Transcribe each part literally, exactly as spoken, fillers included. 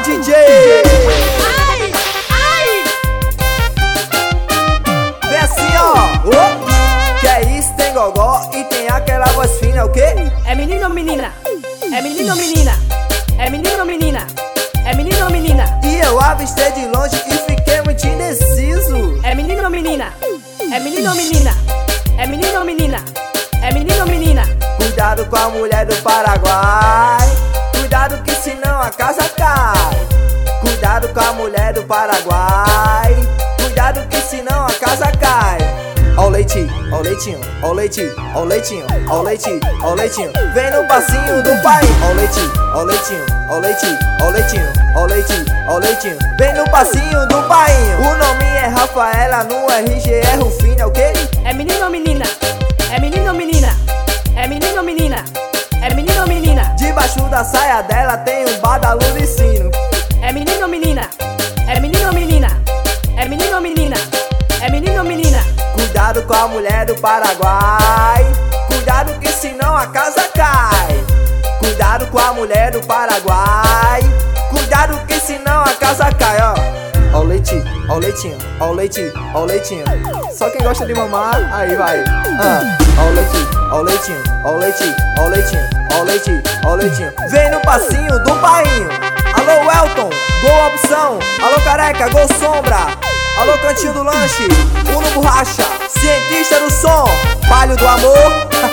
D J. Ai, ai. Vem assim, ó. Oh. Que é isso, tem gogó e tem aquela voz fina, o quê? É menino ou menina? É menino ou menina? É menino ou menina? É menino ou menina? E eu avistei de longe e fiquei muito indeciso. É menino ou menina? É menino ou menina? É menino ou menina? É menino ou menina? Cuidado com a mulher do Paraguai. Cuidado que senão a casa cai. Cuidado com a mulher do Paraguai. Cuidado que senão a casa cai. Ó o leitinho, ó o leitinho, ó o leitinho, ó o leitinho, ó o leitinho, ó o leitinho. Vem no passinho do pai. Ó o leitinho, ó o leitinho, ó o leitinho, ó o leitinho, ó o leitinho, ó o leitinho. Vem no passinho do pai. O nome é Rafaela, no R G é Rufina, o quê? É menino ou menina? É menino ou menina? É menino ou menina? É menino ou menina? Debaixo da saia dela tem um badalo de sino. É menino ou menina? É menino ou menina? É menino ou menina? É menino ou menina? Cuidado com a mulher do Paraguai. Cuidado que senão a casa cai. Cuidado com a mulher do Paraguai. Cuidado que senão a casa cai, ó. Ó o leitinho, ó o leitinho, ó o leitinho, ó o leitinho. Só quem gosta de mamar, aí vai. Ah, ó o leitinho, ó o leitinho, ó o leitinho, ó o leitinho, ó o leitinho, ó o leitinho. Vem no passinho do painho. Alô Elton, gol opção. Alô Careca, gol sombra. Alô Cantinho do Lanche, Uno Borracha, cientista do som, Palho do Amor.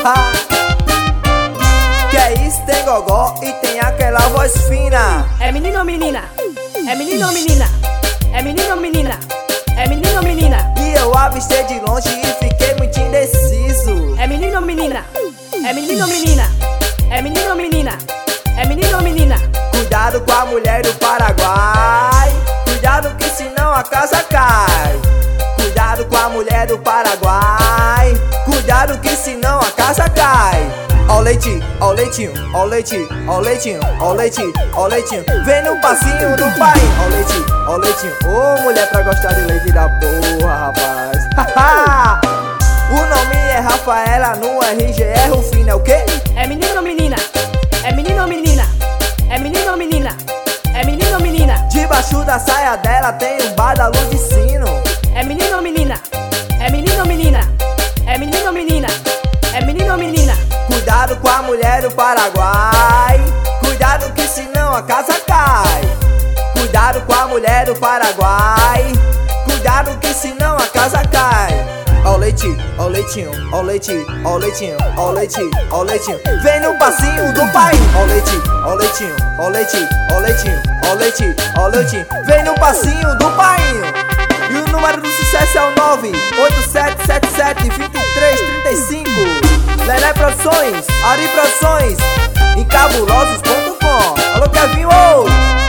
Que é isso, tem gogó e tem aquela voz fina. É menino ou menina? É menino ou menina? É menino ou menina? É menino ou menina? E eu avistei de longe e fiquei muito indeciso. É menino ou menina? É menino ou menina? É menino ou menina? É menino ou menina? Cuidado com a mulher do Paraguai. Cuidado que senão a casa cai. Cuidado com a mulher do Paraguai. Cuidado que senão a casa cai. Ó o leitinho, ó o leitinho, ó o leitinho, ó o leitinho, ó o leitinho, ó o leitinho. Vem no passinho do pai. Ó o leitinho, ó o leitinho. Ô mulher pra gostar de leite da porra, rapaz. O nome é Rafaela, no R G é Rufina, é o quê? É menino ou menina? É menino ou menina? É menino ou menina? É menino ou menina? Debaixo da saia dela tem um badalo de sino. É menino ou menina? É menino ou menina? É menino ou menina? É menino ou menina? Cuidado com a mulher do Paraguai. Cuidado que senão a casa cai. Cuidado com a mulher do Paraguai. Cuidado que senão a casa cai. Ó o leitinho, ó o leitinho, ó o leitinho, ó o leitinho, ó o leitinho, ó o leitinho. Vem no passinho do pai. Ó o leitinho, ó o leitinho, ó o leitinho, ó o leitinho, ó o leitinho, ó o leitinho. Vem no passinho do pai. E o número do sucesso é o nove oito sete sete sete, dois três três cinco. Lelé Produções, Ari Produções, em cabulosos ponto com. Alô Kevin, ô!